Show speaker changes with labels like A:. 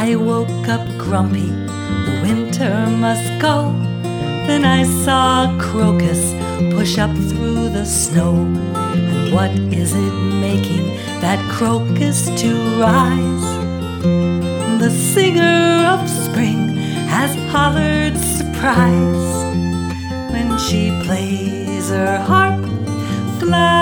A: I woke up grumpy, the winter must go. Then I saw a crocus push up through the snow. And what is it making that crocus to rise? The singer of spring has hollered surprise when she plays her harp. Fly